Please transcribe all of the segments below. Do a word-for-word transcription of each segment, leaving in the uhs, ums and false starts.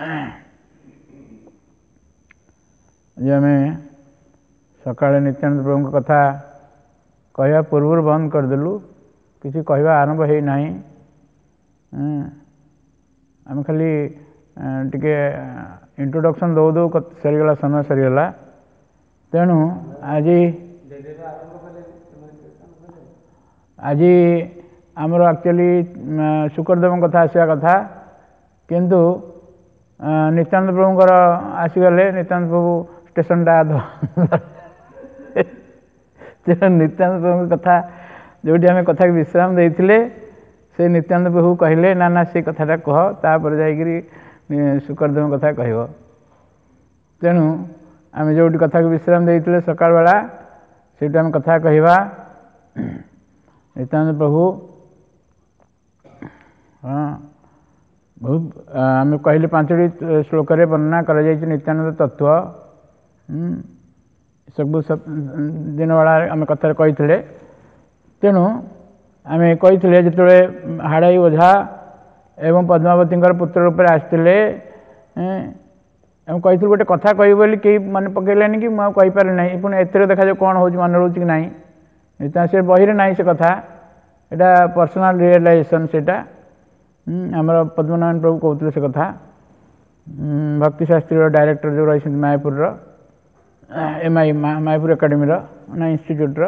जे आम सकाଳେ नित्यानंद प्रभु कथा कहवा पूर्व बंद करदेलु किसी कहवा आरंभ है ना आम खाली टिके इंट्रोडक्शन दौ दौ सरीगला समय सरीगला तेणु आज आज आमर एक्चुअली शुक्रदेव कथा आसवा कथा किंतु नित्यानंद प्रभुंर आसीगले नित्यानंद प्रभु स्टेशन टा नित्यानंद प्रभु कथा जो आम कथा की विश्राम देते से नित्यानंद प्रभु कहले ना ना से कथाटा कह तापर जाकि शुक्रदेव कथा कह तेणु आम जो कथा को विश्राम देते सकाल बेला से आम कथा कहवा नित्यानंद प्रभु हाँ बहुत आम कहले पांचटी श्लोक वर्णना कर नित्यानंद तत्व सब दिन बेला आम कथा कही तेणु आम कही जो हाड़ाई ओझा एवं पद्मावती पुत्र रूप से आसते आम कही गोटे कथा कह बोली कई मन पकड़लानी कि मुझे कहीपर ना पुणी एथर देखा जाए कौन हो मन रोच कि ना नित्यानंद से बही ना से कथा यहाँ पर्सनाल रियलाइजेशन सेटा आमर पद्मनाभन प्रभु कहते से कथा भक्ति शास्त्री डायरेक्टर जो रही Mayapur M I Mayapur academy ना इन्स्टिट्यूट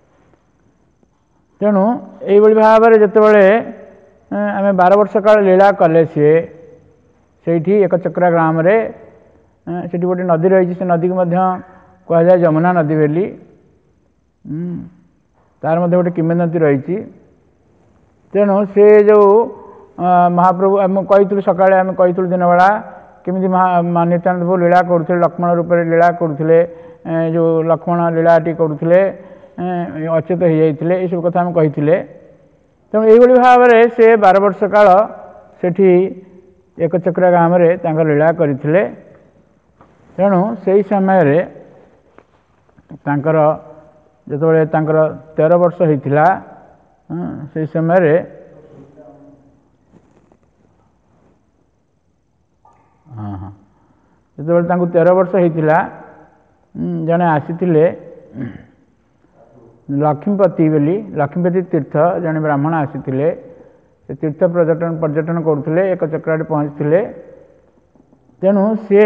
तेणु यही भाव में जिते आम बार वर्ष काल लीला कले सी से एक चक्रा ग्राम से गोटे नदी रही से नदी को कह जाए जमुना नदी बोली तार मध्य गोटे किंवदंती रही तेणु से जो महाप्रभु आम कही सकाଳେ आम कही दिन बेला केमी नित्यानंद प्रभु लीला करुले लक्ष्मण रूप से लीला करुले जो लक्ष्मण लीलाटी करुले अचेत हो जाते ये सब कथा आम कही तेणु यही भाव में से बार वर्ष काल से एक चक्रा गाँव में लीला करते तेणु से समय जो तेरह वर्ष होता से समय हाँ हाँ जो तेरह वर्ष होता जड़े आसी लक्ष्मीपति बोली लक्ष्मीपति तीर्थ जड़े ब्राह्मण आसी तीर्थ पर्यटन पर्यटन करुले एक चक्राटे पहुँचते तेणु सी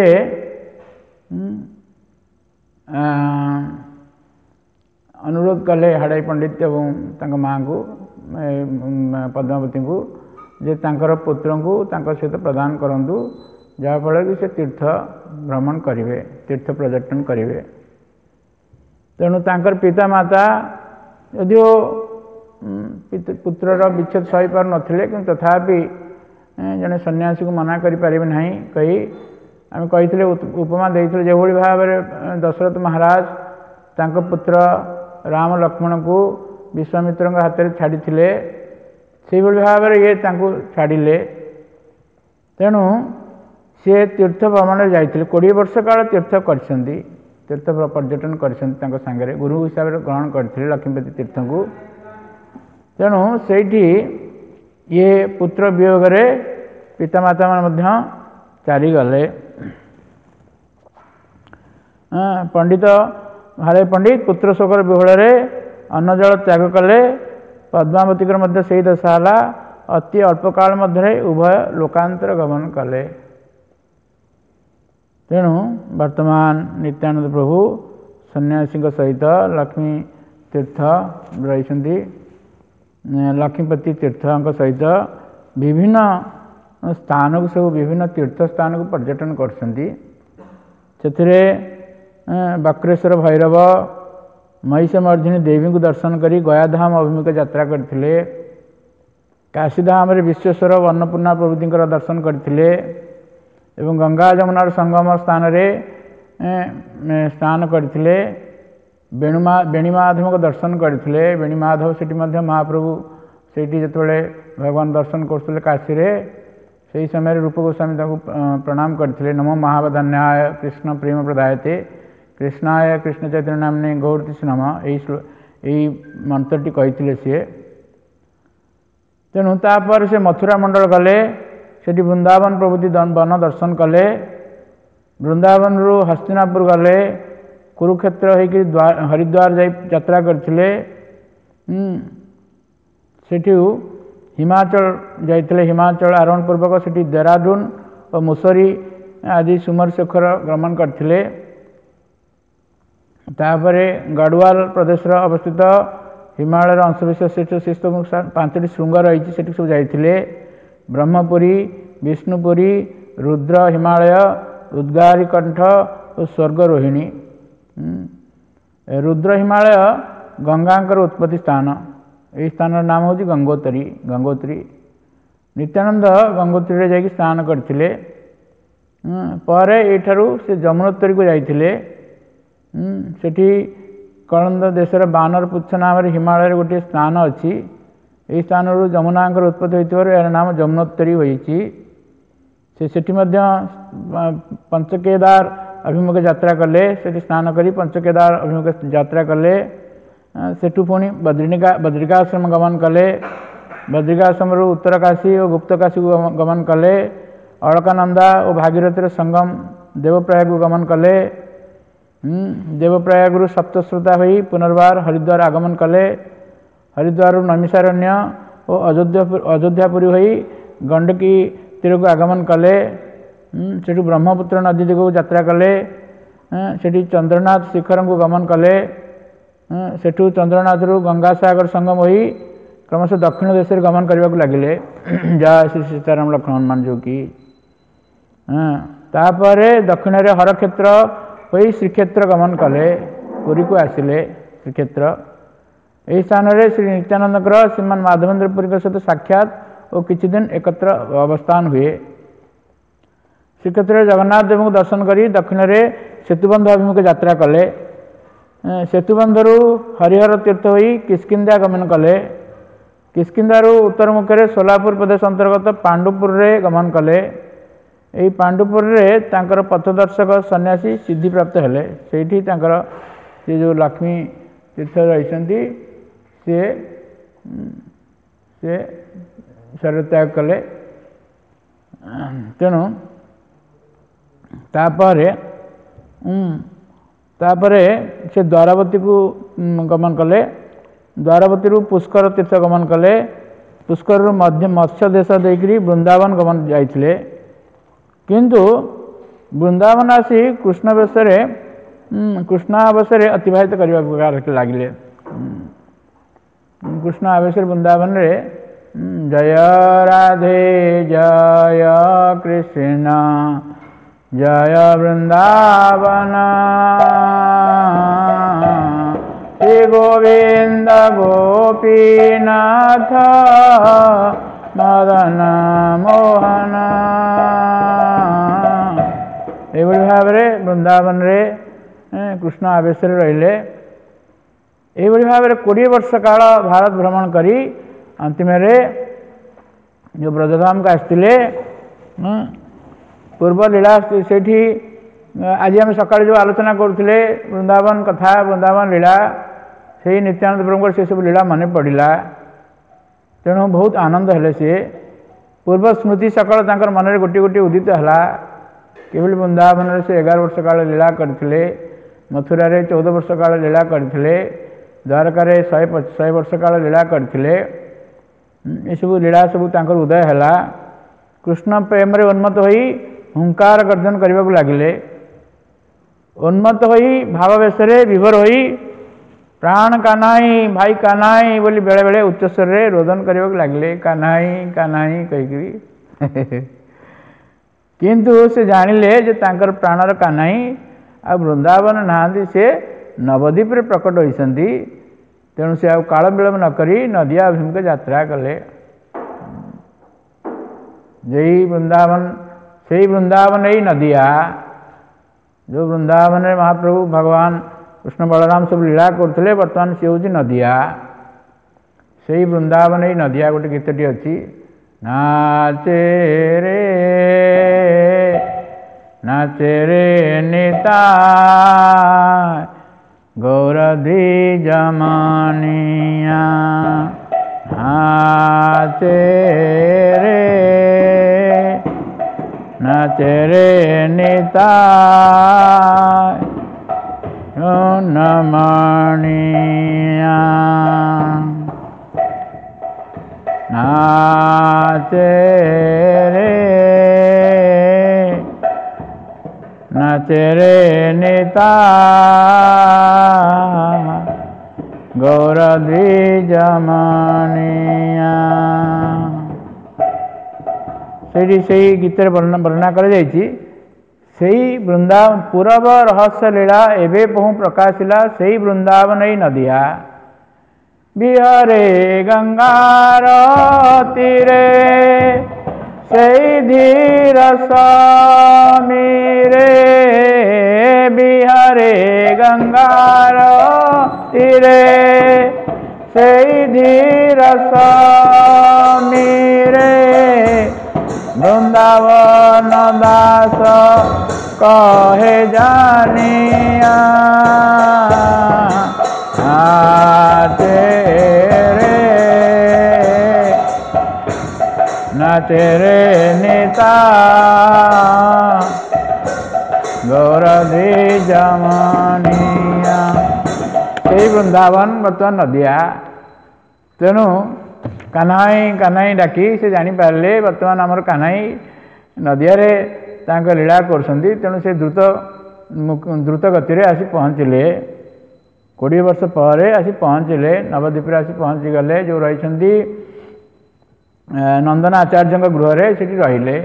अनुरोध कले हाड़ाई पंडित एवं माँ को पद्मावती को जे तांकर पुत्र को सहित प्रदान करूँ जहाँफल कि से तीर्थ भ्रमण करेंगे तीर्थ पर्यटन करेंगे तेणु तांकर पिता माता यदि पुत्रर विच्छेद सही पार नथिले कि तथापि जड़े सन्यासी को मना करें ना कही आम कही उपमा देते जो भाव में दशरथ महाराज तांको पुत्र राम लक्ष्मण को विश्वामित्र हाथ में छाड़ी से भाव में ये छाड़े तेणु सी तीर्थ भ्रमण जाते कोड़े वर्ष काल तीर्थ कर तीर्थ पर्यटन कर गुरु हिसाब से ग्रहण करते लक्ष्मीपति तीर्थ को तेणु से ये पुत्र वियोग पितामाता मान चालीगले पंडित हाड़े पंडित पुत्र शोकर विहल अन्न जल त्याग कले पद्मावती से दशा है अति अल्प काल मध्य उभय लोकांतर गमन कले तेणु वर्तमान नित्यानंद प्रभु सन्यासी सहित लक्ष्मी तीर्थ रही लक्ष्मीपति तीर्थ सहित विभिन्न स्थान को सब विभिन्न तीर्थ स्थान को पर्यटन कर बक्रेश्वर भैरव महिषमर्दिनी देवी को दर्शन करी गयाधाम अभिमुख यात्रा करते काशीधाम विश्वेश्वर अन्नपूर्णा प्रभृति दर्शन करते एवं गंगा जमुनार संगम स्थान रे स्नान करते वेणुमा वेणीमाधव को दर्शन करते वेणीमाधव से महाप्रभु से भगवान दर्शन करते काशी रे से समय रूप गोस्वामी प्रणाम करते नमो महावधान्याय कृष्ण प्रेम प्रदायते कृष्णाय कृष्ण चैतन्य नामने गौरतीश नम यही मंत्रटी कही सी तेणु तापर से मथुरा मंडल गले सेठी वृंदावन प्रभृति वन दर्शन कले। वृंदावन रु हस्तिनापुर गले, कुरुक्षेत्र होकर हरिद्वार जा यात्रा करथिले। सेठी हिमाचल जाइथिले, हिमाचल आरोहण पूर्वक सेठी देहरादून और मुसरी आदि सुमर शिखर भ्रमण करथिले। तापरे गढ़वाल प्रदेश अवस्थित हिमालय अंशविशेष शिष्ट पांचटी श्रृंग रही सब जाइथिले। ब्रह्मपुरी, विष्णुपुरी, रुद्र हिमालय, उद्गारीकंठ और स्वर्ग रोहिणी। रुद्र हिमालय गंगांकर उत्पत्ति स्थान, यही स्थान नाम हूँ गंगोत्री। गंगोत्री नित्यानंद गंगोत्री जाकि स्नान करथिले। परे एठारू से जमुनोत्री को जाइथिले। सेठी कलंद देशर बानर पुच्छ नाम हिमालय गोटे स्थान अच्छी। यही स्थान जमुनांकर उत्पत्ति होइथिबारु यार नाम जमुनोत्री होइछि। से सेठी मध्य पंचकेदार अभिमुखे यात्रा कले। सेठी स्नान करी पंचकेदार अभिमुखे यात्रा कले। सेठू पुणी बद्रिका बद्रिकाश्रम गमन कले। बद्रिकाश्रम उत्तरकाशी और गुप्तकाशी को गमन कले। अलकानंदा और भागीरथीर संगम देवप्रयाग को गमन कले। देवप्रयाग सप्तश्रोता हुई पुनर्बार हरिद्वार आगमन कले। हरिद्वार नैमिषारण्य और अयोध्या अयोध्यापुरी हुई गंडकी तीर को आगमन कले। सेठू ब्रह्मपुत्र नदी दिग को यात्रा कले। सेठी चंद्रनाथ शिखर को गमन कले। सेठू चंद्रनाथ रु गंगासागर संगम होई क्रमशः दक्षिण देश गमन करने को लगिले। जय श्री सीताराम लक्ष्मण हनुमान जो की। तापरे दक्षिण रे हरक्षेत्र होई श्रीक्षेत्र गमन कले। पुरी को आसिले श्रीक्षेत्र। यही स्थान रे श्री नित्यानंद श्रीमान माधवेंद्र पुरी सहित साक्षात और किछि दिन एकत्र अवस्थान हुए। श्रीक्षेत्र जगन्नाथ देव को दर्शन करी दक्षिण रे सेतुबंध अभिमुखे यात्रा कले। सेतुबंधरु हरिहर तीर्थ होई किष्किंधा गमन कले। किष्किंधारु उत्तर मुखे सोलापुर प्रदेश अंतर्गत पांडुपुर रे गमन कले। यही पांडुपुर रे तांकर पथदर्शक सन्यासी सिद्धि प्राप्त हेले। सेठी तांकर से जो लक्ष्मी तीर्थ रही सी से शरीर त्याग कले। तेणु तापरे तापरे से द्वारावती को गमन कले। द्वारावती पुष्कर तीर्थ गमन कले। पुष्कर मध्य मत्स्य देश देकरी वृंदावन गमन जाइथिले। किंतु वृंदावन आसी कृष्ण बेशरे कृष्णावेश अतिवाहित करने लगिले। कृष्ण आवेश वृंदावन रे जय राधे जय कृष्ण जय वृंदावन श्री गोविंद गोपीनाथ मदन मोहन। ये भाव में वृंदावन रे कृष्ण आवेश रहिले। ये भाव में कोड़े वर्ष काल भारत भ्रमण करी अंतिम जो ब्रजधाम का आसते पूर्व लीला से आज आम सका जो आलोचना करुले वृंदावन कथा वृंदावन लीला से नित्यानंद प्रभु से सब लीला मन पड़ा। तेणु बहुत आनंद हेले सी पूर्व स्मृति सकल तांकर मन में गोटे गोटे उदित है। केवल वृंदावन से एगार वर्ष काल लीला करते, मथुरा रे चौदह वर्ष काल लीला करते, द्वारका शहे शहे वर्ष काल लीला करते। ये सब लीला सब तांकर उदय है। कृष्ण प्रेम रे उन्मत्त होई हुंकार गर्जन करने को लगिले। उन्मत्त होई भाववेश विभोर होई प्राण कानाई भाई कानाई बोली बेले बेले उच्चस्वर रे रोदन करने को लगिले। कानाई कानाई कहीकि किंतु से जानिले जे तांकर प्राणर कानाई आ वृंदावन नहांती से नवद्वीप रे प्रकट होइसंती। तेणु से काल विलंब न करी नदिया अभिमुखे यात्रा कले। जय वृंदावन से वृंदावन ही नदिया जो वृंदावन में महाप्रभु भगवान कृष्ण बलराम सब लीला करते बर्तमान सी हूँ नदिया। से वृंदावन ही नदिया गोटे गीतटी अच्छी नाचे रे नाचे रे निता गौरधी जमानिया नाचे रे नाचे रे निताय नमणिया नाचे रे नाचे रे निताय गौर द्विजमणिया सेठी से गीत वर्णना वर्णना कर वृंदावन पूरब रहस्य लीला एवं बहु प्रकाशिला से वृंदावन नदिया बिहारे गंगार तीरे से धीर समीरे बिहारे गंगार तीरे से धीर समीरे वृंदावन दास कहे जानिया नाचे रे नाचे रे निता गौर द्विजमणिया से वृंदावन बर्तमान नदिया तेणु कान्हाई कान्हाई डाकी से जानीपारे बर्तमान आमर कान्हाई नदियारे तांको लीला करछंती तेणु से द्रुत द्रुत गति आसी पहुँचले कोड़े वर्ष पर आसी पहुँचले नवद्वीप आसी पहुँची गले जो रही नंदन आचार्य गृह से रहिले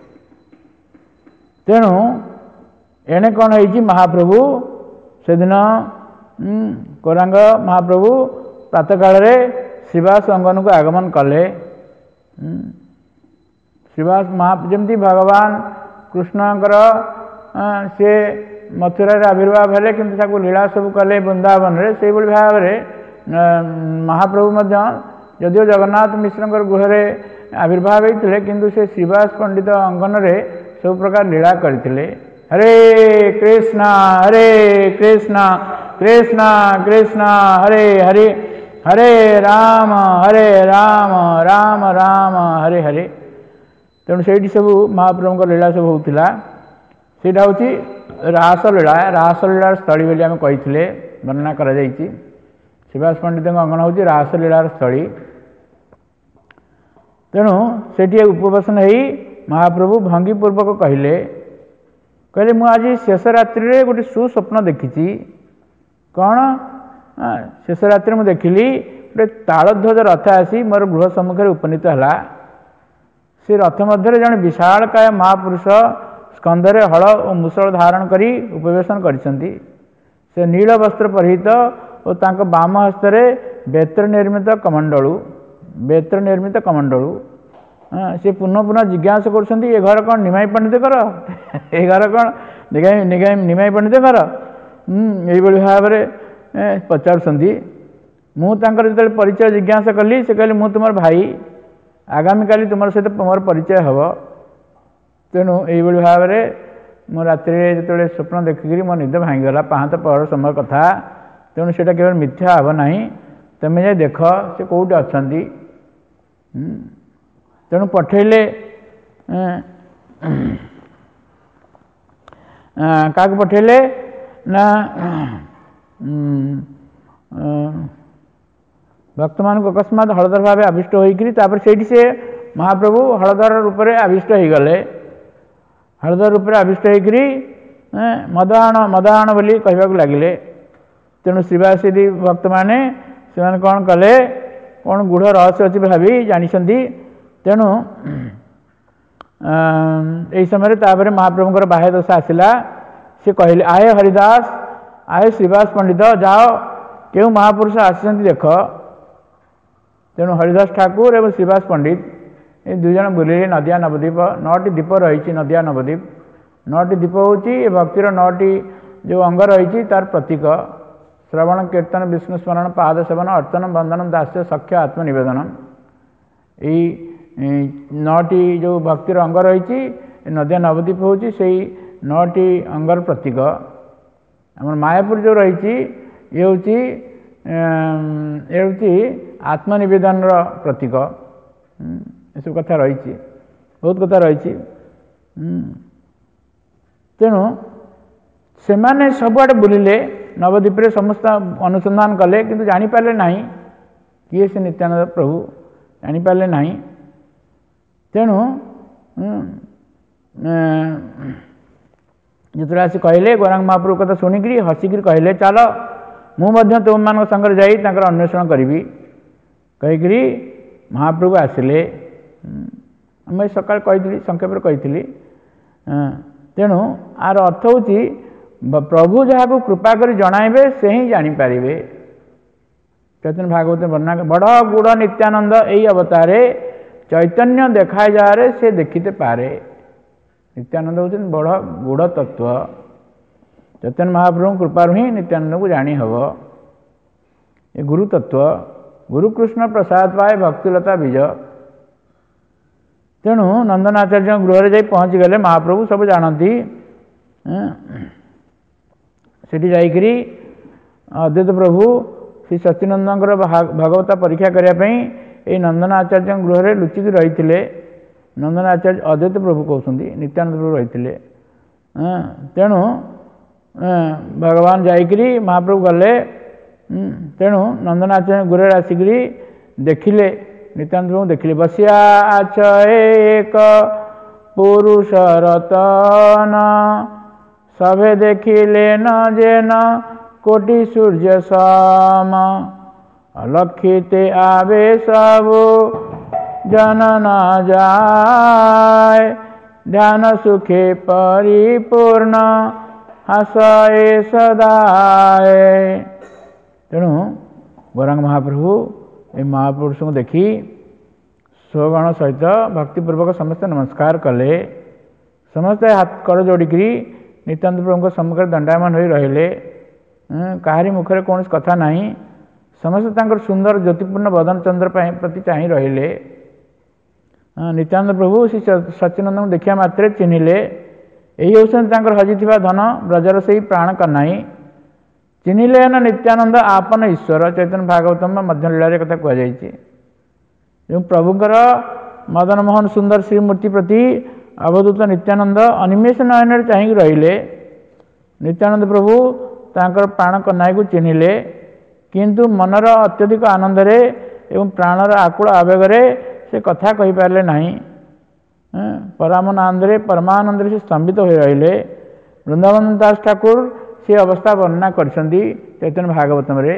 तेणु एणे कौन है महाप्रभु से दिन कोरांग महाप्रभु प्रातः काल श्रीवास अंगन को आगमन कले श्रीवास महा जमती भगवान कृष्णकर से मथुरा आविर्भाव है कि लीला सब कले वृंदावन में से भाव में महाप्रभु जदिव जगन्नाथ मिश्र गृह आविर्भाव होते किंतु से श्रीवास पंडित अंगन में सब प्रकार लीला करते हरे कृष्ण हरे कृष्ण कृष्ण कृष्ण हरे हरे हरे राम हरे राम राम राम हरे हरे तेणु से सब महाप्रभु का लीला सब होता से हूँ रासलीला रासलीला स्थली बोली आम कही वर्णना कर श्रीवास पंडित अंगन हूँ रासलीलार स्थली तेणु से उपवेशन हो महाप्रभु भंगीपूर्वक कहले कहले मु आज शेष रात्रि गोटे सुस्वप्न देखी कौन शेष रात्रि मुझे देखिली गोटे तालध्वज रथ आसी मोर गृह सम्मुखें उपनीत है से रथ मध्य जड़े विशालकाय महापुरुष स्कंधरे हल और मुसल धारण करी उपवेशन करिसंती से नील वस्त्र परिहित और तांको बाम हस्ते बेत्र निर्मित कमंडलू बेत्र निर्मित कमंडलू से पुनः पुनः जिज्ञासा करुँच ये घर कौन निमाई पंडित कर ये घर कौन निगाई निगाई निमाई पंडित कर यही भाव में पचारुंट मुझे जो परिचय जिज्ञासा कली से कहली मु तुम भाई आगामी काली तुम सहित मोर परिचय हम तेणु यही भाव में मो रात्रि जो स्वप्न देखिकी मो निद भांगीगला पाँच पहर समय कथा तेणु से केवल मिथ्या हम ना तुम्हें जाए देख से कौटी अच्छा तेणु पठेले क्या पठेले ना भक्त मान अकस्मात हलधर भाव आविष्ट होकर से महाप्रभु हलधर रूप से आविष्ट हो गले हलधर रूप से आविष्ट होकर मदाण मदाण बोली कहवाक लगिले तेणु श्रीवासी भक्त मैंने से कौन कले कौन गूढ़ रहस्य अच्छी भावी जानी तेणु यही समय महाप्रभुर बाह्य दशा आसला सी कहले आए हरिदास आए श्रीवास पंडित जाओ क्यों महापुरुष आसी देख तेणु हरिदास ठाकुर एवं श्रीवास पंडित ये दुईज बुले नदिया नवद्वीप नौटी द्वीप रही नदिया नवद्वीप नौटी द्वीप हूँ भक्तिर नौटी जो अंग रही तार प्रतीक श्रवण कीर्तन विष्णु स्मरण पाद सेवन अर्चन बंधन दास्य सख्य आत्मनिवेदन यही नौटी जो भक्तिर अंग रही नदिया नवद्वीप हूँ से नौटी अंगर प्रतीक आम मायापुर जो रही ये हूँ ये हूँ आत्मनिवेदन प्रतीक ये सब कथा रही बहुत कथा रही तेणु सेमाने सबुआड़े बुलिले नवद्वीप समस्त अनुसंधान कले किंतु जानीपारे ना किए से नित्यानंद प्रभु जानीपारे ना। तेणु जिते आसी कहले गौरांग महाप्रभु कथा शुणिकी हसिकी कहले चल मुझे तुम मान संगे जाई अन्वेषण करी कहीकि महाप्रभु आसिले मैं सकाल कही संक्षेप कही। तेणु आर अर्थ हूँ प्रभु जहाँ को कृपा कर जणाइबे से ही जानीपारे। चैतन्य भागवत वर्णना बड़ गुड़ नित्यानंद यही अवतारे चैतन्य देखा जाए से देखते पारे। नित्यानंद होते बड़ गुड़ तत्व चैतन्य महाप्रभु कृपा ही नित्यानंद को जानी हब। ये गुरु तत्व गुरु कृष्ण प्रसाद पाए भक्तिलता बीज। तेणु नंदनाचार्य गृह जा पहुँची गले महाप्रभु सब जानती सेठी जाइकरी अद्वैत प्रभु श्री सच्चिदानंद भागवता परीक्षा करने ये नंदनाचार्य गृह लुचिकी रही नंदनाचार्य अद्वैत प्रभु कहते नित्यानंद प्रभु रही। तेणु भगवान जाइकरी महाप्रभु गले तेणु नंदनाचार्य गृह आसिक देखिले नित्यानंद प्रभु देखिले बसिया आच एक पुरुष रतन सभे देखिले न जेन कोटि सूर्य सम अलक्षिते आवे सबु जन न जाय ध्यान सुखे परिपूर्ण हसए सदाए। तेणु गौरांग महाप्रभु ये महापुरुष को देखी स्वगण सहित भक्तिपूर्वक समस्ते नमस्कार कले। समस्ते हाथ कर जोड़िकी नित्यानंद प्रभु सम्मुख दंडायमान हो रहिले। कहारी मुखरे कौन कथा ना समस्त सुंदर ज्योतिपूर्ण बदन चंद्र प्रति चाह रहिले। नित्यानंद प्रभु श्री सच्चिदानंद को देखा मात्रे चिन्हिले यही हूँ हजि धन ब्रजर से प्राण कन्नाई चिन्हिले न नित्यानंद आपन ईश्वर। चैतन्य भागवतम मध्य लीला कथा कहुई जो प्रभुंर मदन मोहन सुंदर श्रीमूर्ति प्रति अवधूत नित्यानंद अनिमेष नयन चाह रहिले। नित्यानंद प्रभु तांकर प्राण कन्नाई को चिन्हिले किंतु मनर अत्यधिक आनंद रे एवं प्राणर आकुल आवेगे से कथा कही पारे ना। परमानंदरे परमानंद से स्तंभित हो रहिले। वृंदावन दास ठाकुर से अवस्था वर्णना करछंती चैतन्य भागवतम रे।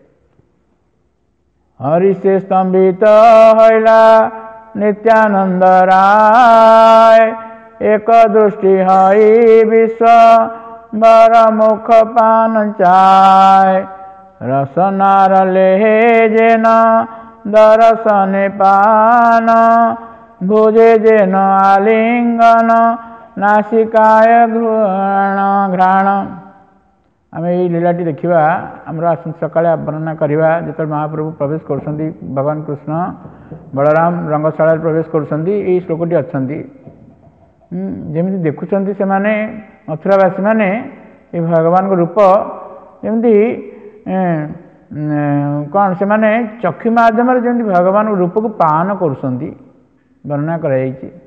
हरि से स्तंभित हईला नित्यानंद राय एक दृष्टि हई विश्व बर मुख पान चाय रसनार लेहे जेन दर्शन पान भुजे जेन आलिंगन नासिकाय घृण घ्राण। आम ये लीलाटी देखा आमर सकाଳେ वर्णना करवा जो महाप्रभु प्रवेश कर भगवान कृष्ण बलराम रंगशाला प्रवेश कर श्लोकटी अच्छा जमी देखुं से मथुरावासी मैंने ये भगवान रूप जमी कौन से माने चक्षु माध्यम जमी भगवान रूप को पान कर वर्णना कर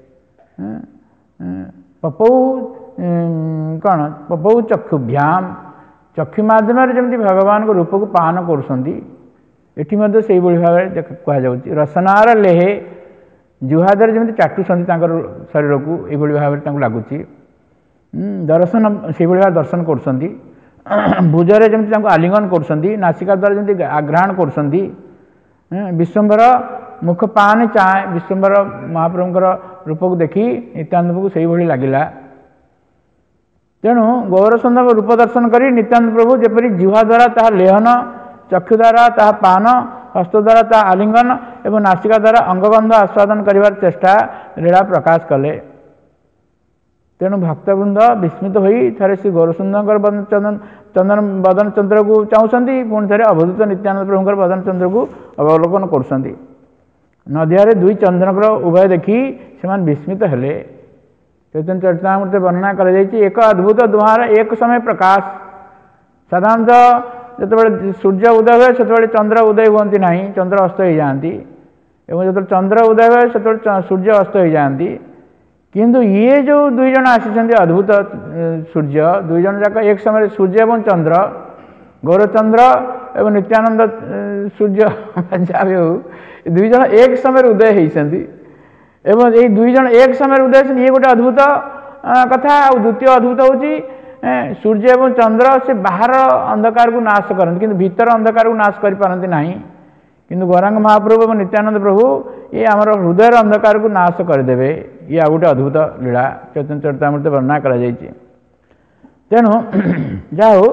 पपौ कौन पपौ चक्षुभ्याम चक्षु माध्यम जमी भगवान को रूप को पान करी भाव में कहुच्छी। रसनार लेहे जुहादर जमी चाटुंट शरीर को ये भाव में लगुच दर्शन से भाव दर्शन कर भुजरे जमी आलिंगन कर नासिका द्वारा जमी आग्रहण कर विश्वम्बर मुख पान चाहे विश्वम्बर महाप्रभुंर रूप को देखी नित्यानंद को से लगिला। तेणु गौरसुंदर रूप दर्शन कर नित्यानंद प्रभु जपरी जिह्वा द्वारा ताहा लेहन चक्षु द्वारा ताहा पान हस्त द्वारा ताहा आलिंगन एवं नासिका द्वारा अंगबंध आस्वादन कर चेष्टा लीला प्रकाश कले। तेणु भक्तवृंद विस्मित होई थे श्री गौरसुंदर बदन चंदन चंदन बदन चंद्र को चाहती पुणी थे अवधूत नित्यानंद प्रभुंर बदन चंद्र को अवलोकन कर नदियारे दुई चंद्रकर उभय देखी से विस्मित हेले। चैतन्य चरितामृत वर्णना कर एक अद्भुत दुहार एक समय प्रकाश। साधारणतः जो सूर्य उदय हुए से चंद्र उदय हुआ ना चंद्र अस्त हो जाती जो चंद्र उदय हुए से सूर्य अस्त हो जाती किंतु ये जो दुई जन आसी अद्भुत सूर्य दुई जन जाक एक समय सूर्य एवं चंद्र गौरचंद्र एवं नित्यानंद सूर्य जहाँ हो दुई जन एक समय उदय होती एवं ये दुई जन एक समय उदय होती ये गोटे अद्भुत कथा। द्वितीय अद्भुत होची सूर्य एवं चंद्र से बाहर अंधकार को नाश करते किंतु भीतर अंधकार को नाश कर पारती नहीं किंतु गौरांग महाप्रभु और नित्यानंद प्रभु ये आमर हृदय अंधकार को नाश करदे। ये आ गोटे अद्भुत लीला चैतन्य चरितामृत वर्णना करा जायछि। तेणु जा हो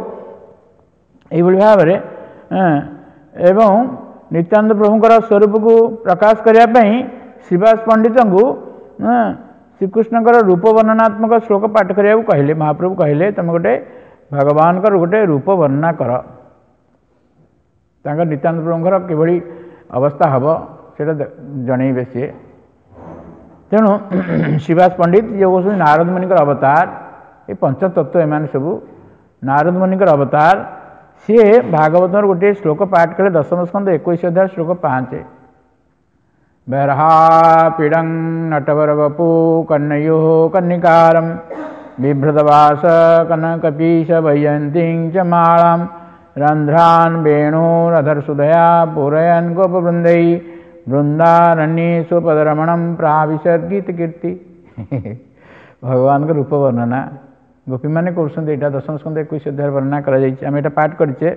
यही भाव में एवं नित्यानंद प्रभुंर स्वरूप को प्रकाश करने श्रीवास पंडित को श्रीकृष्णकर रूप वर्णनात्मक श्लोक पाठ करने को कहले। महाप्रभु कहले तुम गोटे भगवान गोटे रूप वर्णना कर नित्यानंद प्रभुंर किभली अवस्था हम से जनइबे सी। तेणु श्रीवास पंडित ये कौन नारद मुनि अवतार ये पंचतत्व एम सब नारद मुनि अवतार सी भागवत गोटे श्लोक पाठ कले दशम स्कंद इक्कीस अध्याय श्लोक पाँच बरहा पीड़ं नटवर वपु कन्नयो कन्निकारं बिभ्रतवास कनकपीश वैयंतीं च मालां रंध्रान् वेणुरधरसुधया पूरयन् गोपवृन्दै वृंदारण्ये स्वपदरमणं प्राविशत् गीतकीर्ति। भगवान का रूप वर्णना गोपी मैंने कर दशम स्कंद इक्कीस अध्याय वर्णना कर पाठ करे।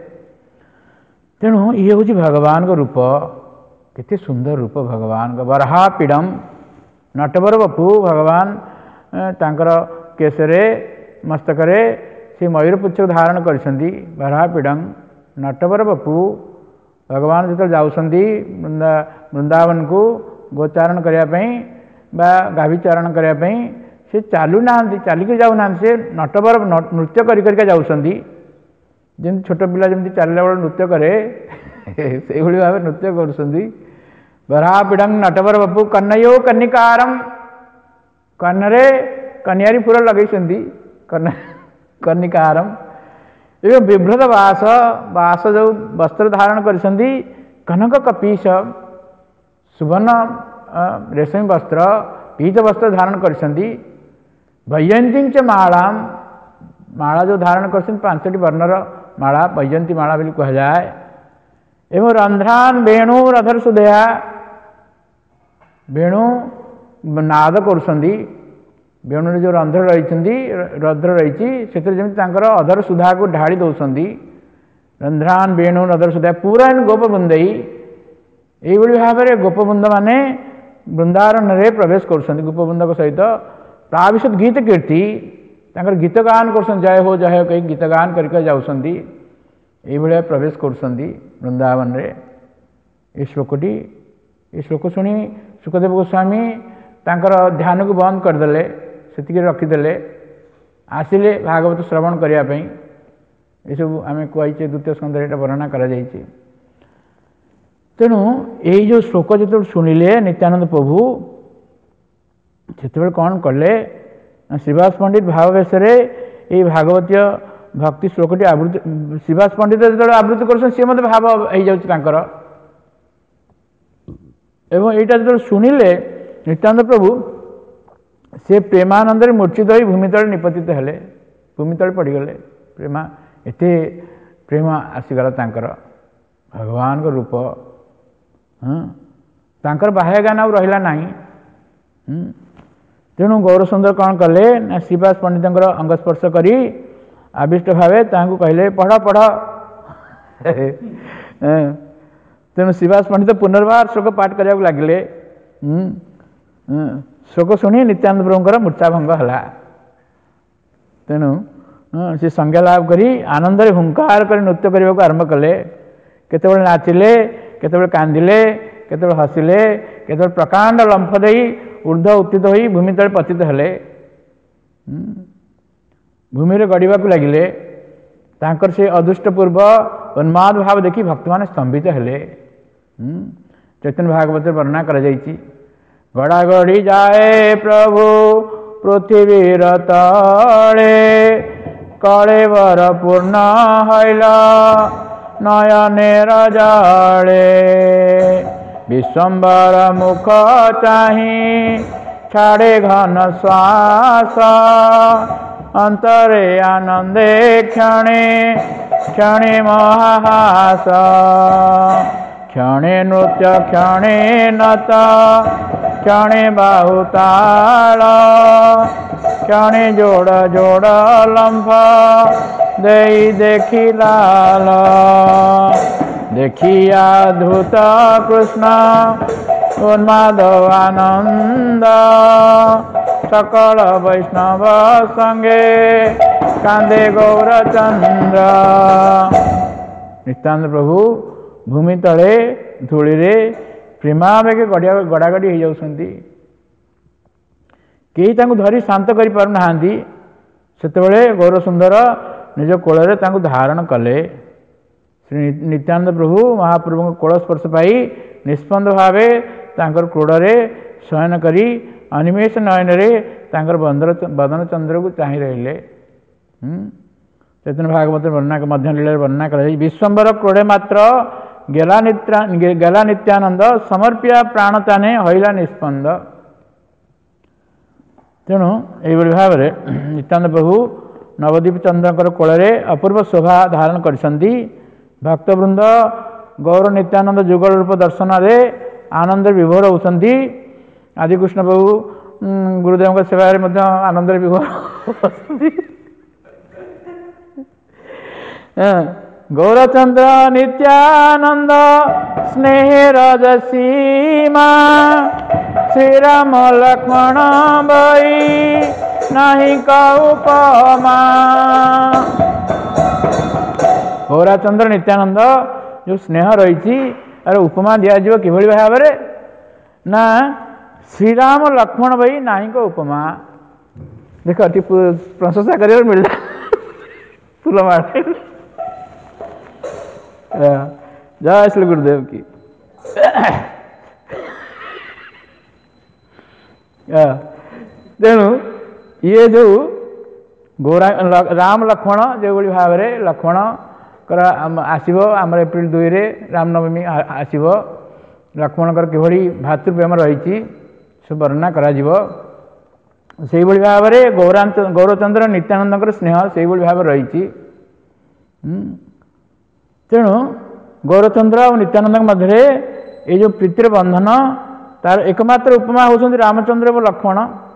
तेणु ये हूँ भगवान का रूप केते सुंदर रूप भगवान का बरहा पीड़म नटवर बपु भगवान तांकर केसरे मस्तकरे से मयूरपुच्छ धारण करछंदी बरहा पीड़म नटवर बपु भगवान जो जाऊँगी वृंदा वृंदावन को गोचारण करने गाभीचारण करने से चालू ना चलिक जाऊना से नटवर नृत्य कर करके जाऊँगी जमी छोट पिला जमी चलला बेल नृत्य करे से भाव नृत्य कर बरहा पीड़ं नटवर बपु कन्नयो कन्निकारम कन्नरे कन्यारी फूल लगे कन्निकारम एवं बिभ्रत वास वास जो वस्त्र धारण कर कनक कपीश सुवर्ण रेशमी वस्त्र पीत वस्त्र धारण कर वैजयंती च माला माला जो धारण कर पांचटी वर्णर माला वैजयंती माला भी कह जाए एवं रंध्रान वेणु अधर सुधया वेणु नाद कर वेणु जो रंध्र रही रंध्र रही से अधर सुधा को ढाड़ी दौरान रंध्रान वेणु अधर सुधा पूरायण गोपवृंद यही भाव में गोपवृंद माने वृंदारण्य रे प्रवेश कर गोपवृंद सहित प्राविशत गीत कीर्ति गीत गान कर जय हो जय हो कहीं गीत गान करके जाऊँगी ये प्रवेश कर वृंदावन रे। ये श्लोकटी ये श्लोक शुणी सुखदेव गोस्वामी तांकर ध्यान को बंद करदे से रखीदे आसिले भागवत श्रवण करने ये सब आम कहीचे द्वितीय स्कंद वर्णना कर। तेणु यही जो श्लोक जो शुणिले नित्यानंद प्रभु से कौन कले श्रीवास पंडित भाववेश ये भागवतीय भक्ति श्लोकटी आवृत्ति श्रीवास पंडित जो आवृत्ति कर सी मत भाव हो जाकर एवं यहाँ जो शुणिले नित्यानंद प्रभु से प्रेमानंद मूर्छित हो भूमि तले निपतित हेले भूमि तले पड़गले प्रेमा एते प्रेम आसीगला तांकर भगवान को रूप तांकर बाह्य ज्ञान आउ रहिला नाही। तेणु गौर सुंदर कौन कले ना श्रीवास पंडित अंग स्पर्श करी आविष्ट भावे तांको कहले पढ़ पढ़ तेणु श्रीवास पंडित पुनर्बार श्लोक पाठ करने लगिले श्लोक शुणी नित्यानंद प्रभुंर मूर्छाभंग है। तेणु से संज्ञा लाभ करी आनंद हुंकार कर नृत्य करने को आरंभ कले केते नाचिले केते कांदिले केते हसिले केते प्रकांड लंफ दे ऊर्ध्व उत्थित हो भूमि तले पतित हेले भूमि रे गड़िबा को लगिले तांकर से अदृष्टपूर्व उन्माद भाव देखी भक्त माने स्तंभित हेले। चैतन्य भागवत वर्णना कर गड़ा गड़ी जाए प्रभु पृथ्वीर तले कलेवर पूर्ण हईला नयने रजाले विश्वम्बर मुख चाही छाड़े घन श्वास अंतरे आनंदे क्षणे क्षणे महाहास क्षणे नृत्य क्षणे नत क्षणे बाहुताल क्षणे जोड़ जोड़ लंफ देई देखी लाल देखिया धूत कृष्ण उन्माद आनंद सकल वैष्णव संगे कांदे गौरचंद्र। नित्यानंद प्रभु भूमि तले धूली रे प्रेमावेगे गड़ा गड़ागड़ी हो जाउछंती। केही तांकु धरी शांत करि पारु नाहांती। सेतेबेले गौरसुंदर निज कोଳରେ तांकु धारण कले। श्री नित्यानंद प्रभु महाप्रभु कोଳ स्पर्श पाई निष्पन्द भावे तांकर क्रोड़े शयन करी अनिमेष नयन रे तांकर बदन चंद्र को चाहि रहिले। चैतन्य भागवत वर्णना मध्य लीला वर्णना कर विश्वम्बर क्रोड़े मात्र गेला नित्या गेला नित्यानंद समर्पिया प्राण ताने हईला निष्पन्द। तेणु यही भाव में नित्यानंद प्रभु नवदीप चंद्रकर कोଳରେ अपूर्व शोभा धारण करछंती। भक्तवृंद गौर नित्यानंद जुगल रूप दर्शन रे आनंद विभोर होती। आदिकृष्ण प्रभु गुरुदेव सेवा आनंद विभोर होती। गौरचंद्र नित्यानंद स्नेह रजसीमा श्रीराम लक्ष्मण बई नहीं कौपमा। गौराचंद्र नित्यानंद जो स्नेह रही अरे उपमा दिज्व कि भाव ना श्रीराम लक्ष्मण भाई नाई को उपमा। देख प्रशंसा कर मिलता फूलमाला। जय श्री गुरुदेव की। तेणु ये जो गौरा राम लक्ष्मण जो भाव में लक्ष्मण आसब आम एप्रिल दुई रे रामनवमी आसब लक्ष्मणकर किभली भातृप्रेम रही वर्णना करा से भाव में गौरा गौरचंद्र नित्यानंद स्नेह से भाव रही। तेणु गौरचंद्र और नित्यानंद मध्य ये जो प्रीतिर बंधन तार एकमात्र उपमा होती रामचंद्र और लक्ष्मण।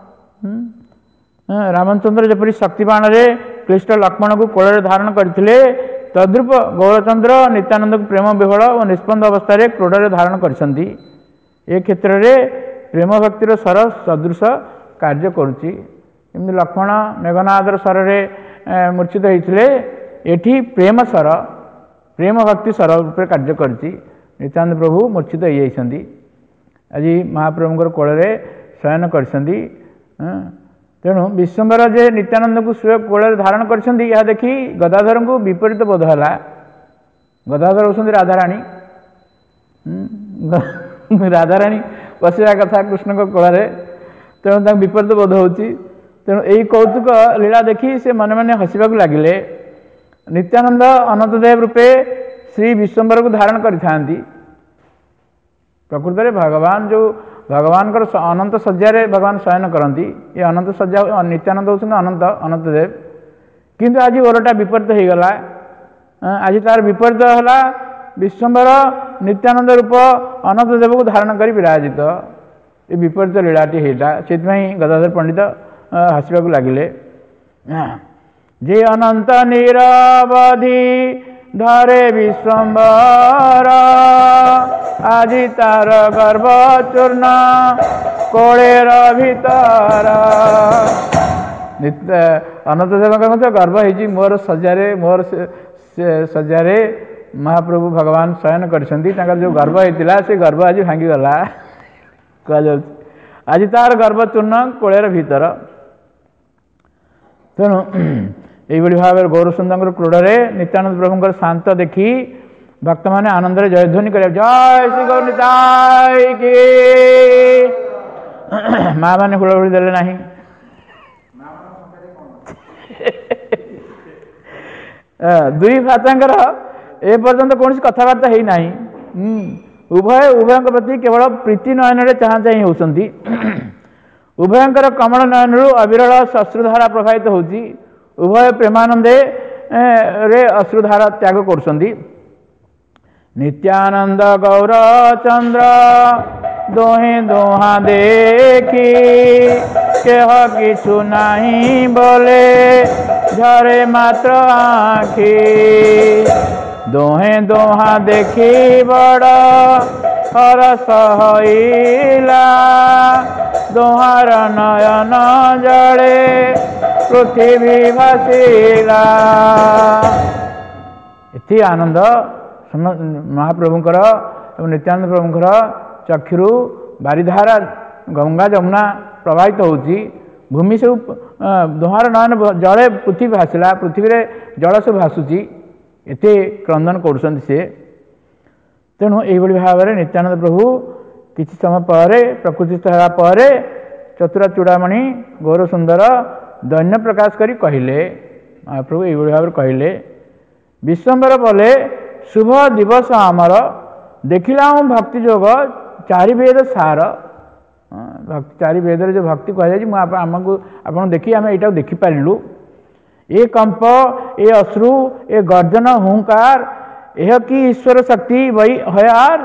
रामचंद्र जपरी शक्तिबाण रे क्लिष्ट लक्ष्मण को कोଳରେ धारण करथिले तद्रूप गौरचंद्र नित्यानंद को प्रेम विहल और निष्पन्द अवस्था रे क्रोड़े धारण करछंती। ए क्षेत्र रे प्रेम भक्तिर स्वर सदृश कार्य करुच्ची। एमती लक्ष्मण मेघनादर स्वर रे मूर्छित होते एठी प्रेम स्वर प्रेम भक्ति स्वर रूप कार्य करछि। नित्यानंद प्रभु मूर्छित होती आज महाप्रभुंर कोଳରେ शयन करछंती। तेणु विश्वम्बर जे नित्यानंद को स्व कोଳରେ धारण करछंती यह देखी गदाधर को विपरीत बोध है। गदाधर होती राधाराणी। राधाराणी बसवा कथा कृष्ण को कोଳରେ तेणु विपरीत बोध होती। तेणु यही कौतुक लीला देखी से मन मन हसवा लगिले। नित्यानंद अनंतदेव रूपे श्री विश्वम्बर को धारण करि प्रकृत में भगवान जो भगवान अनंत शज्या भगवान शयन करती। ये अनंत शज्या नित्यानंद होती अनंत अनंतदेव किंतु आज ओरटा विपरीत हो गला। आज तार विपरीत है विश्वम्बर नित्यानंद रूप अनंतदेव को धारण कर विराजित। ये विपरीत लीलाटी होता से गदाधर पंडित हसवा लगिले। जे अनंत निरवधि धरे विश्वम्बर आदि तार गर्भ चूर्ण कोड़ेर भीतर। नित्य अनंतदेव गर्भ हो मोर सज्जारे मोर सज्जारे महाप्रभु भगवान शयन करछंती। जो गर्भ होता से गर्भ आज भांगीगला कह आज तार गर्भ चूर्ण कोड़ेर भीतर। तेणु यही भाव गौरसुंदर क्रोड़े नित्यानंद प्रभुंर शांत देखी भक्त मैंने आनंद जयध्वनि कर जय श्री गौर निताई की। माँ मैंने हुड़हुड़ी देले नहीं। दुई भ्रातांकर ए पर्यंत कौन कथबार्ता है ना। उभय उभय प्रति केवल प्रीति नयन चाह चाह होती। उभयंकर कमल नयनरू अविरल अश्रुधारा प्रभावित होती। उभय प्रेमानंदे रे अश्रुधारा त्याग कर नित्यानंद गौर चंद्र दोहे दोहा देखी केह किछु नहीं बोले झरे मात्र आँखी दोहे दोहा देखी बड़ हरस हईला दोहार नयन जड़े पृथ्वी भासीला। इति आनंद महाप्रभुंकर एवं नित्यानंद प्रभुंकर चक्षुरु बारिधारा गंगा जमुना प्रवाहित होची। भूमि सब दोहार नयन जड़े पृथ्वी भासिला पृथ्वी रे जल सब भासुची एते क्रंदन कर से। तेणु यही भाव में नित्यानंद प्रभु किसी समय पर प्रकृतिस्थ होगा पर चतुरा चूड़ामणि गौर सुंदर दैन्य प्रकाश करी कहले महाप्रभु यही भाव कहले विश्वम्बर बोले शुभ दिवस आमर देखिला भक्ति जोग चारि वेद सार भक्ति चारि वेद जो भक्ति कह आमको आप देखी आम यहाँ देखिपारू ए कंप ए अश्रु ए गर्जन हुंकार यह कि ईश्वर शक्ति वही हयार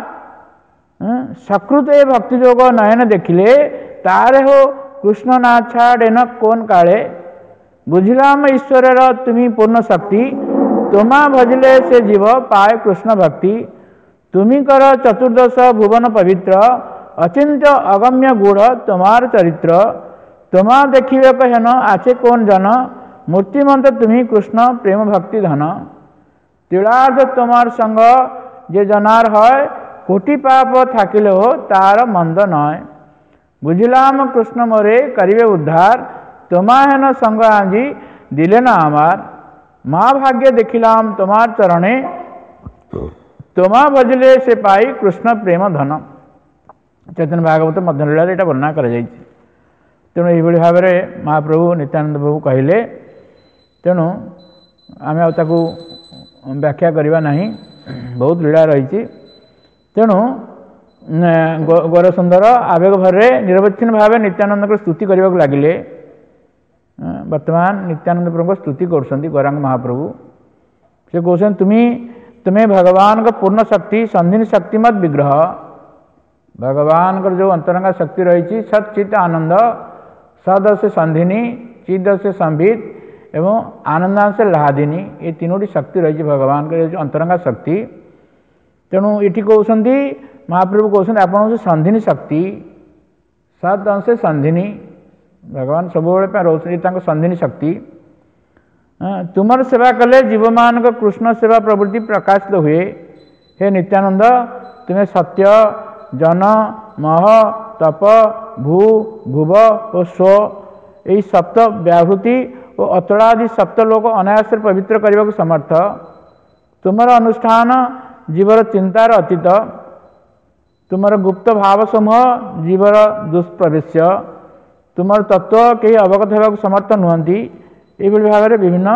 सकृत ए भक्ति जोग नयन देखिले तारे हो कृष्ण ना छाड़े न कौन काले बुझिलाम ईश्वर तुम्ही पूर्ण शक्ति तुम्हा भजले से जीव पाए कृष्ण भक्ति तुम्ही कर चतुर्दश भुवन पवित्र अचिंत्य अगम्य गुढ़ तुम्हार चरित्र तुम्हा देखिए कहन आछे कौन जन मूर्तिमंत तुम्ही कृष्ण प्रेम भक्ति धन तिलार्थ तुम्हार संग जे जनार है कोटि पाप थाकिले हो तार मंद नय बुझिलाम कृष्ण मोरे करिवे उद्धार तुम्हा हेन संग आजी दिले न आमार माँ भाग्य देखिलाम तुम्हार चरणे तुम्हा भजले से पाई कृष्ण प्रेम धन। चैतन्य भागवत मध्यलीला यहाँ वर्णना कर तेणु यही भाव में महाप्रभु नित्यानंद प्रभु कहले तेणु आम आकू व्याख्या करवा नहीं बहुत लीला रही। तेणु गौर सुंदर आवेग भरे निरवच्छिन्न भाव नित्यानंद को स्तुति करने को लगिले। वर्तमान नित्यानंद प्रभु को स्तुति कर गौरांग महाप्रभु से कहते तुम्हें तुम्हें भगवान का पूर्ण शक्ति संधिन शक्ति मत विग्रह भगवान का जो अंतरंगा शक्ति रही सत चित आनंद सद से संधिनी चिद से संभित एवं आनंदा से लादिनी ये तीनोटी शक्ति रही भगवान के जो अंतरंगा शक्ति। तेणु ये कहते महाप्रभु कहते आप संधिनी शक्ति सद अंश संधिनी भगवान सब रोचे संधिनी शक्ति तुमर सेवा कले जीव मान कृष्ण सेवा प्रवृत्ति प्रकाशित हुए। हे नित्यानंद तुम्हें सत्य जन मह तप भू भुव और स्व यही सप्त व्याहृति और अतलादि सप्तलोक अनायास पवित्र करने को समर्थ तुमर अनुष्ठान जीवर चिंतार अतीत तुमर गुप्त भाव समूह जीवर दुष्प्रवेश तुमर तत्व कहीं अवगत होगा समर्थ नुहति ये भाव में विभिन्न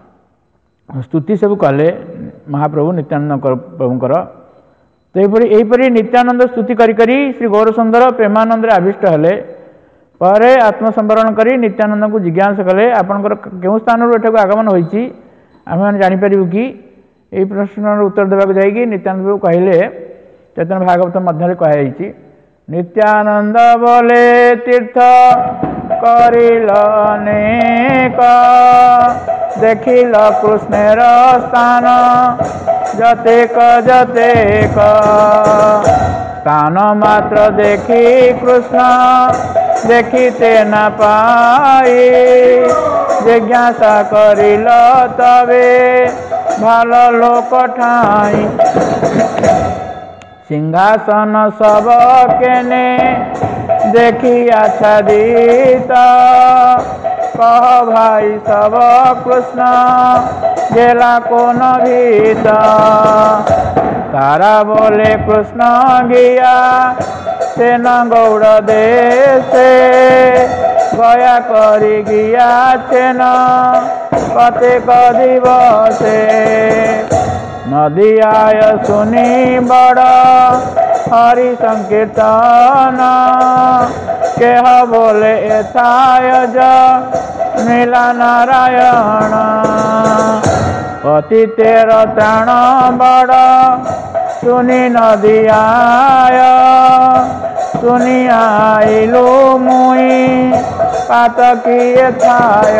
स्तुति सब कले महाप्रभु नित्यानंद प्रभुंकर। तो यहीपरी नित्यानंद स्तुति करी करी श्री गौर सुंदर प्रेमानंद आविष्ट हेले पर आत्मसंवरण करी नित्यानंद को जिज्ञासा कले आपंकर क्यों स्थान एठाक आगमन होती आम मैंने जानीपर कि यही प्रश्न उत्तर देवाक जाइए नित्यानंद प्रभु कहले चैतन्य भागवत मध्य कही नित्यानंद बोले तीर्थ करिल अनेक देखिल कृष्णेर स्थान जतेक जतेक स्थान मात्र देखी कृष्ण देखिते न पाई जिज्ञासा करिल तबे भाल लोक ठाई सिंहासन सब केने देखी आच्छादित कह भाई सब कृष्ण गेला कौन भीत तारा बोले कृष्ण गिया सेन गौड़ देशे गया करी गिया चेन कतेक दिवसे नदी आय सुनी बड़ हरि संकीर्तन केह बोले एथाय मिला नारायण पति तेर त्राण बड़ सुनी नदियाय सुनी आइलु मुई पातकी एथाय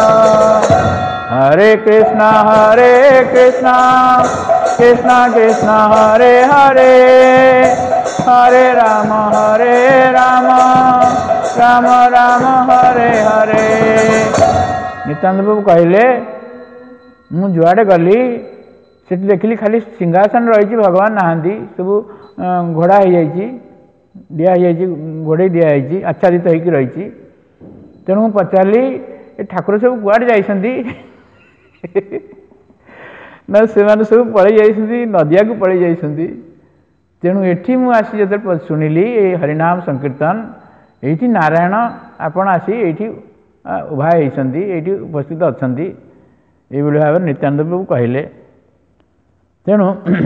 हरे कृष्णा हरे कृष्णा कृष्णा कृष्णा हरे हरे हरे राम हरे राम राम राम हरे हरे। नित्यानंद प्रभु कहले मु जुआड़े गली से देखिली खाली सिंहासन रही भगवान नहांती सब घोड़ा हो जाइए दिखाई घोड़े दिखाई आच्छादित होकर रही तेणु मुझे पचारि ए ठाकुर सब कुआड़े जाइछंती ना से सब पलि जाइछंती नदिया को पलि जाइछंती तेणु एठी मु आसी जब शुणिली हरिनाम संकीर्तन ये नारायण आपण आसी ये उभा होती ये उपस्थित अच्छा ये भाव नित्यानंद प्रभु कहले। तेणु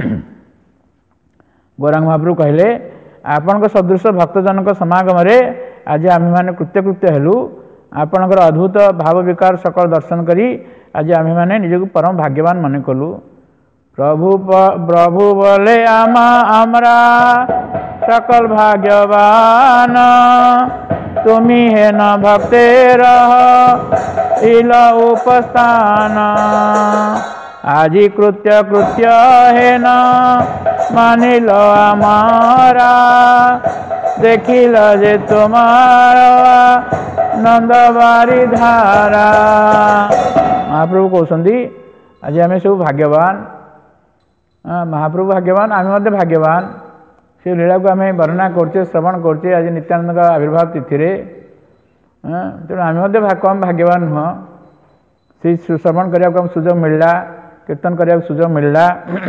गौरांग महाप्रभु कहले आपण सदृश भक्तजनक समागम आज आम मैंने कृत्यकृत्य हेलु आपणकर अद्भुत भाव विकार सकल दर्शन करी आज आम मैंने निजक परम भाग्यवान मन कलु। प्रभु प्रभु बोले आमा आमरा सकल भाग्यवान तुमी है न भक्ते रह इल उपस्थान आजी कृत्य कृत्य है न मानिल आमारा देखिल जे तुम्हारा नंदबारी धारा। महाप्रभु कहते आज आम सब भाग्यवान महाप्रभु भाग्यवान आम भाग्यवान से लीला को आम वर्णना करचे श्रवण करचे आज नित्यानंद का आविर्भाव तिथि तेणु आम कम भाग्यवान नुह से श्रवण करने सुजोग मिलला कीर्तन करने सुजोग मिलला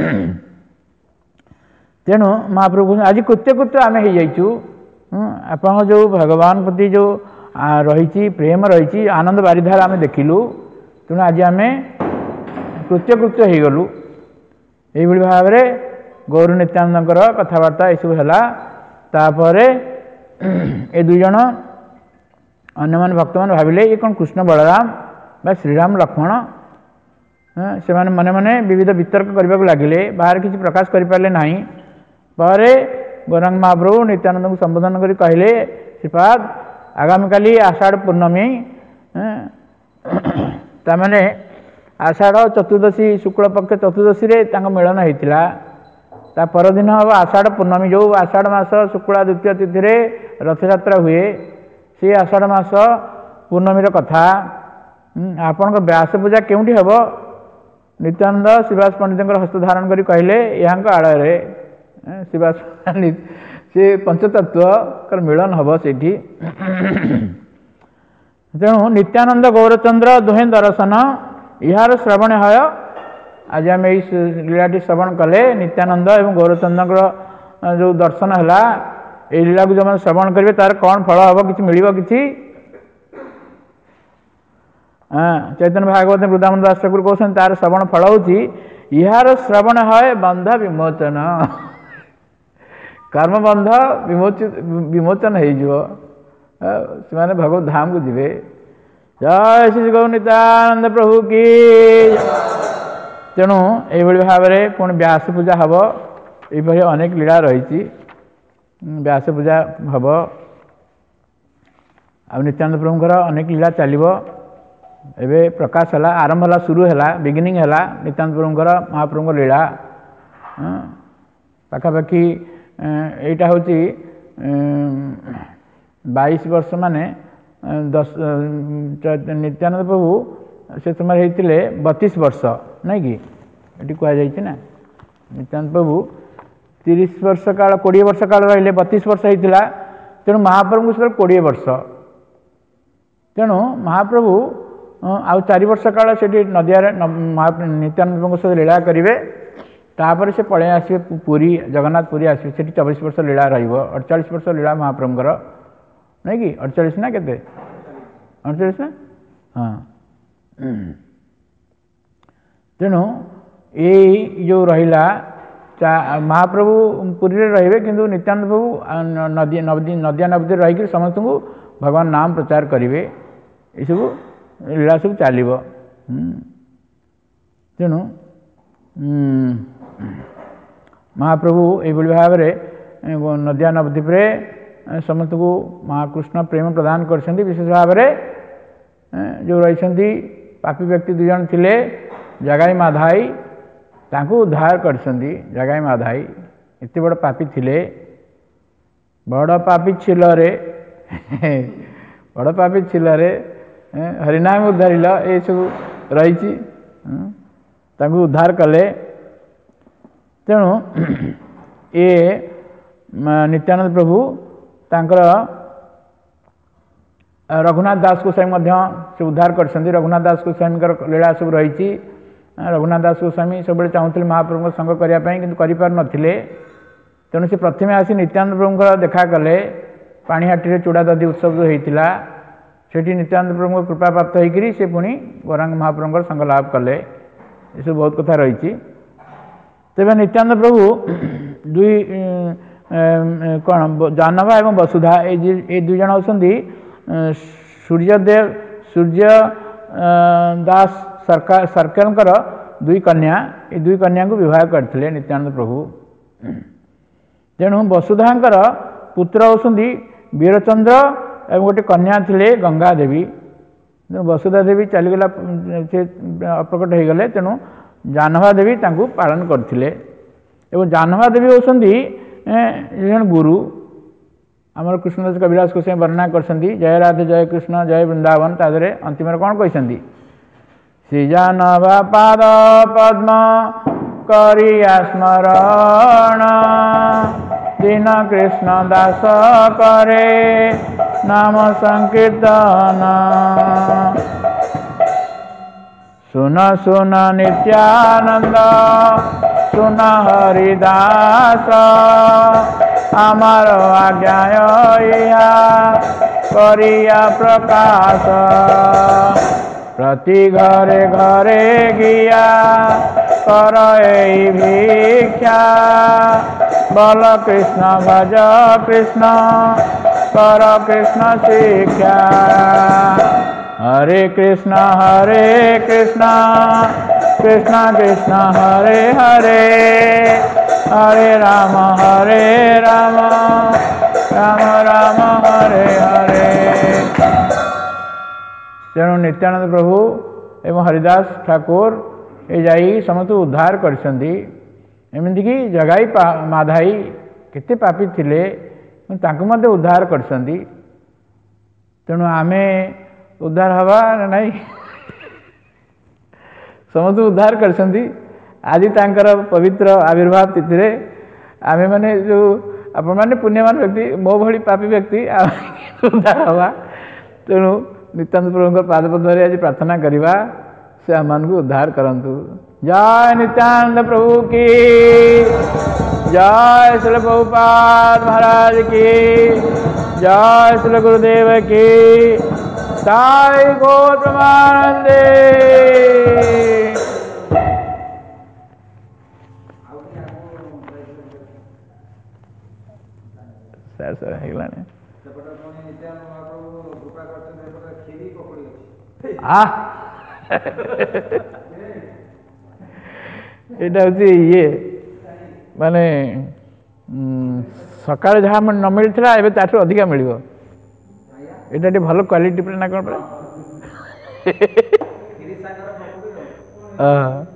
तेणु महाप्रभु आज कृत्य कृत्य आम हो आप जो भगवान प्रति जो रही प्रेम रही आनंद बारिधार आम देखिलु तेणु आज आम कृत्य कृत्य हो गलु ये भाव में गौर नित्यानंदर कथबार्ता यू है ये दुई जन अन्य मान भक्त मान भाविले ये कौन कृष्ण बलराम बा श्रीराम लक्ष्मण से माने मने मने विविध वितर्क करने को लगिले बाहर किसी प्रकाश करें ना पर गौरांग महाप्रभु नित्यानंद को संबोधन कर कहले श्रीपाद आगामी काली आषाढ़ पूर्णमी तमाने आषाढ़ चतुर्दशी शुक्ल पक्ष चतुर्दशी रे तांको मिलन होता ता परदिन हम आषाढ़ पूर्णमी जो आषाढ़ मास शुक्ला द्वितीय तिथि रे रथयात्रा हुए से आषाढ़ मास पूर्णमीर कथा आपण व्यास पूजा केउठी हम नित्यानंद शिवास पंडित हस्त धारण कर कहले यहाँ आड़े शिवास से पंचतत्व मिलन हम से तेणु नित्यानंद गौरचंद्र दुहे दर्शन यार श्रवण है आज आम यही लीलाटी श्रवण कले नित्यानंद एवं गौरचंद्र जो दर्शन है ये लीला को जो श्रवण करेंगे तार कौन फल हम कि मिल कि चैतन्य भागवत वृंदावन दास ठाकुर कहते तार श्रवण फल हो यार श्रवण है बंध विमोचन कर्मबंध विमोचित विमोचन हो भगवत धाम को जीवे। जय श्री गौ नित्यानंद प्रभु की। तेणु ये भाव में पुणी व्यास पूजा हम ये अनेक लीला रही व्यास पूजा हम आ नित्यानंद प्रभुंर अनेक लीला चलो एवं प्रकाश है आरंभ है शुरू है बिगिनिंग है नित्यानंद प्रभुंर महाप्रभु लीला पाखापाखि यहाँ हूँ बाईस वर्ष माने दस नित्यानंद प्रभु से समय होते बतीस वर्ष नहीं कि ये कहुई ना नित्यानंद प्रभु तीस वर्ष काल कोड़े वर्ष काल रही बतीस वर्ष होता तेणु महाप्रभु से कोड़े वर्ष तेणु महाप्रभु आउ चार वर्ष काल से नदिया नित्यानंद प्रभु सहित लीला करेंगे तापर से पलि आसवे पुरी जगन्नाथ पुरी आसवे से चौबीस वर्ष लीला रड़चाश वर्ष लीला महाप्रभुंर नहीं कि अड़चाश ना के अड़चाश ना हाँ तेणु ये जो रहा महाप्रभु पुरी रे किंतु नित्यानंद प्रभु नदी नदी नदिया नदी रहीकि समस्त को भगवान नाम प्रचार करेंगे ये सब लीला सब चलो तेणु महाप्रभु ये भाव में नदिया नवद्वीप समस्त को महाकृष्ण प्रेम प्रदान कर विशेष भाव में जो रही पापी व्यक्ति दुई जन थे जगाई माधाई तांको उद्धार कर जगाई माधाई एत बड़ पापी थिले बड़ पापी छिलरे बड़ पापी छिलरे हरिनाम उद्धारिल ये सब रही उद्धार कले तेणु ये नित्यानंद प्रभु तांकर रघुनाथ दास गोस्वामी से उद्धार कर रघुनाथ दास गोस्वामी लीला सब रही रघुनाथ दास गोस्वामी सब चाहूले महाप्रभु संग करने कि कर नथिले तेणु से प्रथम आसी नित्यानंद प्रभु देखा कले पाणीहाटी चूड़ा दधी उत्सव जो होता से नित्यानंद प्रभु कृपा प्राप्त होकर से पुणी गौरांग महाप्रभु संग लाभ कले ये सब बहुत कथा रही तेज नित्यानंद प्रभु दुई कौन जानवा एवं वसुधा ये दुई जन होती सूर्यदेव सूर्य दास सरकार सरकार दुई कन्या ये दुई कन्या को विवाह करते नित्यानंद प्रभु तेणु वसुधांकर पुत्र होती वीरचंद्र एवं गोटे कन्या थे गंगा देवी वसुधा देवी चलीगला से अप्रकट हो गले तेणु जानवा देवी तांको पालन करथिले एवं जानवा देवी होती जन गुरु आमर कृष्णदास कविराज को वर्णना कर जय राधे जय कृष्ण जय वृंदावन तादरे अंतिम कौन कहते श्री जानवा पाद पद्म करिया स्मरण दीन कृष्ण दास करे नाम संकीर्तन सुन सुन नित्यानंद सुन हरिदास आमार आज्ञाय इहा करिया प्रकाश प्रति घरे घरे गिया कर भिक्षा बल कृष्ण भज कृष्ण कर कृष्ण शिक्षा हरे कृष्ण हरे कृष्ण कृष्ण कृष्ण हरे हरे हरे राम हरे राम राम राम हरे हरे तेणु नित्यानंद प्रभु एवं हरिदास ठाकुर ये जाई समस्त उद्धार करमती जगाई माधाई केते पापी थिले तांको मध्य उद्धार कर तेणु आमे उद्धार हवा नहीं समस्त उद्धार कर आज तांकर पवित्र आविर्भाव तिथि रे आमे माने जो आपण माने पुण्यवान व्यक्ति मो भली पापी व्यक्ति उद्धार हवा तेणु नित्यानंद प्रभु पादपद्म आज प्रार्थना करवा से आम को उद्धार करंतु जय नित्यानंद प्रभु की जय श्री प्रभुपाद महाराज की जय श्री गुरुदेव की साई गौर प्रमानंदे सर सर हेगलाने आ एटा होची ये माने सकाळ जहाँ न मिलता एवं ताठू अधिका मिल एटा भल क्वालिटी ना कौन